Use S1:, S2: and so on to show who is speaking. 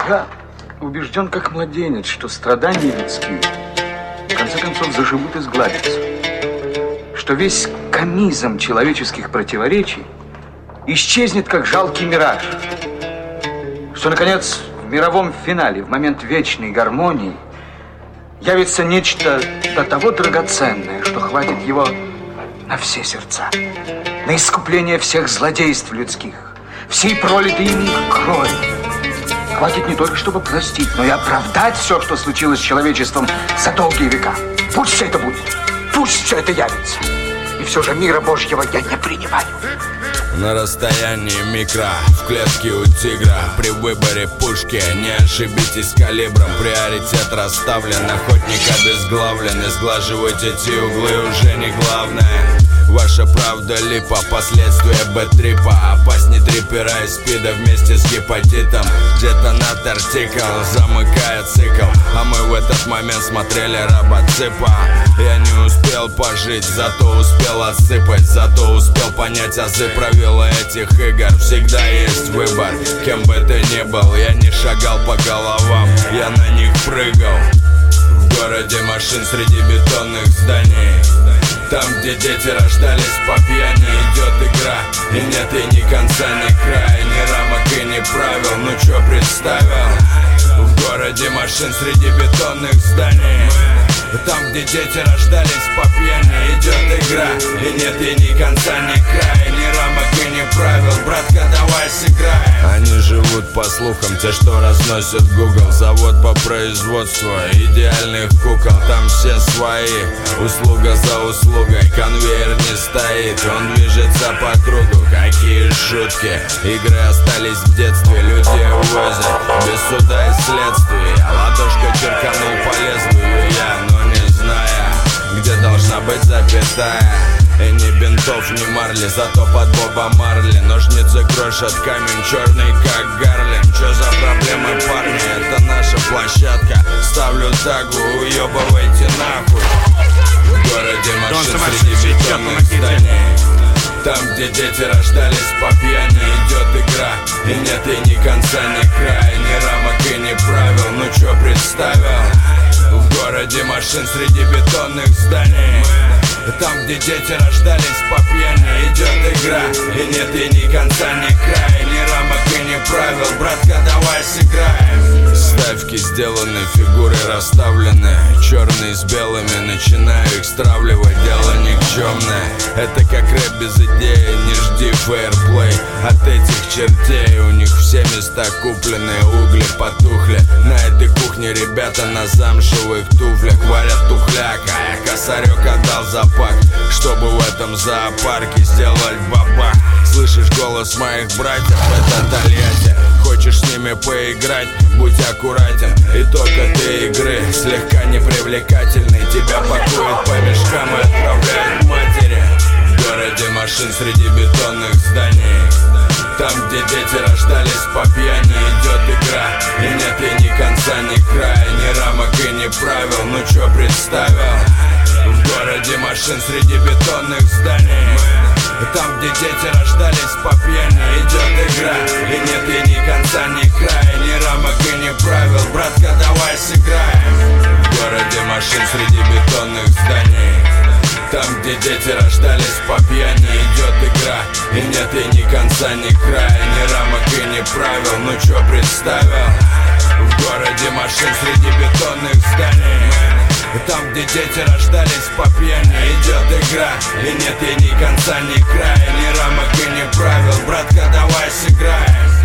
S1: Я убежден, как младенец, что страдания людские в конце концов заживут и сгладятся. Что весь комизм человеческих противоречий исчезнет, как жалкий мираж. Что, наконец, в мировом финале, в момент вечной гармонии, явится нечто до того драгоценное, что хватит его на все сердца, на искупление всех злодейств людских, всей пролитой ими крови. Хватит не только, чтобы простить, но и оправдать все, что случилось с человечеством за долгие века. Пусть все это будет, пусть все это явится. И все же мира Божьего я не принимаю.
S2: На расстоянии микро, в клетке у тигра. При выборе пушки не ошибитесь калибром. Приоритет расставлен, охотник обезглавлен. И сглаживать эти углы уже не главное. Ваша правда липа, последствия бэт-трипа. Опасней трипера и спида вместе с гепатитом. Детонатор тикал, замыкая цикл. А мы в этот момент смотрели робоципа. Я не успел пожить, зато успел осыпать. Зато успел понять азы правила этих игр. Всегда есть выбор, кем бы ты ни был. Я не шагал по головам, я на них прыгал. В городе машин среди бетонных зданий. Там, где дети рождались по пьяни, идет игра. И нет и ни конца, ни края, ни рамок и ни правил. Ну чё представил? В городе машин среди бетонных зданий. Там, где дети рождались по пьяни, идет игра. И нет и ни конца, ни края, ни рамок и ни правил. Братка, давай сыграем. Они живут по слухам, те, что разносят Google. Завод по производству идеальных кукол. Там все свои, услуга за услугой. Конвейер не стоит, он движется по кругу. Какие шутки, игры остались в детстве. Людей увозят без суда и следствия. Ладошка черканул по лезвию я, но не зная, где должна быть запятая. И ни бинтов, ни марли, зато под Боба Марли. Ножницы крошат камень, черный как Гарлем. Чё за проблемы, парни, это наша площадка. Ставлю тагу, уёбывайте нахуй. В городе машин среди бетонных зданий. Там, где дети рождались по пьяни, идет игра. И нет и ни конца, ни края, ни рамок и ни правил. Ну чё представил? В городе машин среди бетонных зданий. Там, где дети рождались по пьяни, идет игра. И нет и ни конца, ни края, ни рамок и ни правил. Братка, давай сыграем. Ставки сделаны, фигуры расставлены. Черные с белыми, начинаю их стравливать. Дело никчемное, это как рэп без идеи. Не жди фейерплей от этих чертей. У них все места куплены, угли потухли. На этой кухне ребята на замшевых туфлях варят тухляк. А я косарек отдал за пак, чтобы в этом зоопарке сделать бабах. Слышишь голос моих братьев, это Тольятти. Хочешь с ними поиграть, будь аккуратен. Итог этой игры слегка непривлекательный. Тебя пакуют по мешкам и отправляют к матери. В городе машин среди бетонных зданий. Там, где дети рождались по пьяни, идет игра. И нет и ни конца, ни края, ни рамок и ни правил. Ну чё представил? В городе машин среди бетонных зданий. Там, где дети рождались по пьяни, идет игра. И нет и ни конца, ни края, ни рамок и ни правил. Братка, давай сыграем. В городе машин среди бетонных зданий. Там, где дети рождались по пьяни, идет игра. И нет и ни конца, ни края, ни рамок и ни правил. Ну чё представил? В городе машин среди бетонных зданий. Там, где дети рождались по пьяни, идет игра. И нет и ни конца, ни края, ни рамок и ни правил. Братка, давай сыграем.